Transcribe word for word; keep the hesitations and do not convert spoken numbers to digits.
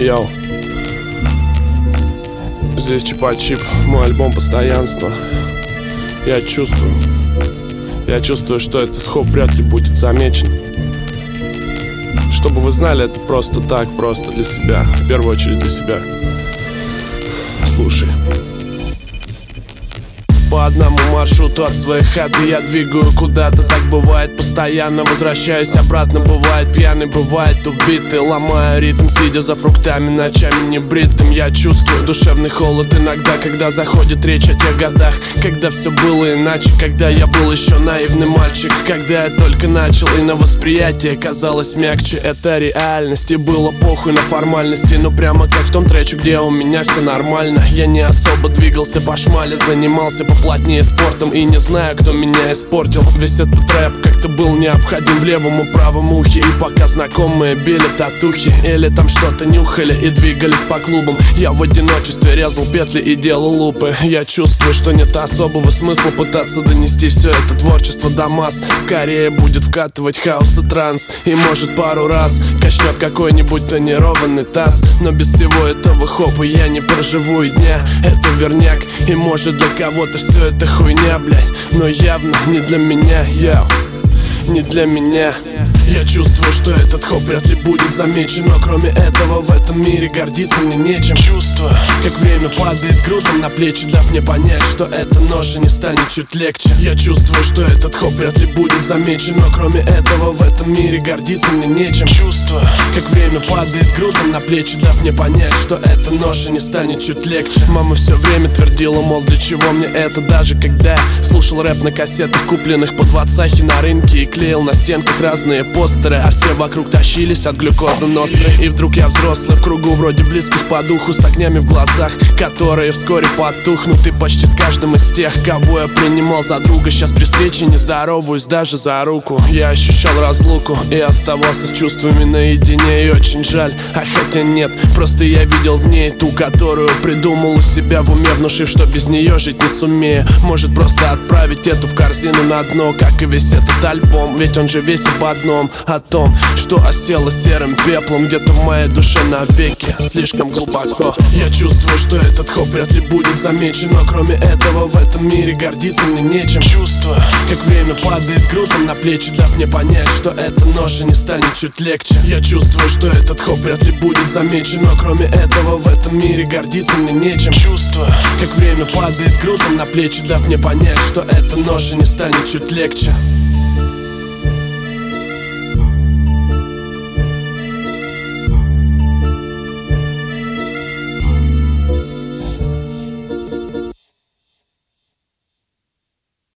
Йоу, здесь Чипачип, мой альбом «Постоянство». Я чувствую, я чувствую, что этот хоп вряд ли будет замечен. Чтобы вы знали, это просто так, просто для себя, в первую очередь для себя. Слушай. По одному маршруту от своей хаты я двигаю куда-то. Так бывает постоянно, возвращаюсь обратно. Бывает пьяный, бывает убитый. Ломаю ритм, сидя за фруктами, ночами небритым. Я чувствую душевный холод иногда, когда заходит речь о тех годах, когда все было иначе, когда я был еще наивный мальчик, когда я только начал и на восприятие казалось мягче. Это реальность, и было похуй на формальности. Ну прямо как в том треке, где у меня все нормально. Я не особо двигался по шмале, занимался по плотнее спортом, и не знаю, кто меня испортил. Весь этот рэп как-то был необходим в левом и правом ухе. И пока знакомые били татухи или там что-то нюхали и двигались по клубам, я в одиночестве резал петли и делал лупы. Я чувствую, что нет особого смысла пытаться донести все это творчество до масс. Скорее будет вкатывать хаос и транс, и может пару раз качнет какой-нибудь тонированный таз. Но без всего этого хопа я не проживу и дня. Это верняк, и может для кого-то все это хуйня, блядь, но явно не для меня, я, не для меня. Я чувствую, что этот хоп вряд ли будет замечен, но кроме этого в этом мире гордиться мне нечем. Чувствую, как время падает грузом на плечи, дав мне понять, что эта ноша не станет чуть легче. Я чувствую, что этот хоп вряд ли будет замечен, но кроме этого в этом мире гордиться мне нечем. Чувствую, как время падает грузом на плечи, дав мне понять, что эта ноша не станет чуть легче. Мама все время твердила, мол, для чего мне это, даже когда слушал рэп на кассетах, купленных по двадцахи на рынке, и клеил на стенках разные постеры, а все вокруг тащились от глюкозы ностры. И вдруг я взрослый в кругу вроде близких по духу, с огнями в глазах, которые вскоре потухнут. И почти с каждым из тех, кого я принимал за друга, сейчас при встрече не здороваюсь даже за руку. Я ощущал разлуку и оставался с чувствами наедине, и очень жаль, а хотя нет, просто я видел в ней ту, которую придумал у себя в уме, внушив, что без нее жить не сумею. Может просто отправить эту в корзину на дно, как и весь этот альбом, ведь он же весь об одном, о том, что осело серым пеплом где-то в моей душе навеки, слишком глубоко. Я чувствую, что этот хоп вряд ли будет замечен, но кроме этого в этом мире гордиться мне нечем. Чувствую, как время падает грузом на плечи, дав мне понять, что эта ноша не станет чуть легче. Я чувствую, что этот хоп вряд ли будет замечен, но кроме этого в этом мире гордиться мне нечем. Чувствую, как время падает грузом на плечи, дав мне понять, что эта ноша не станет чуть легче.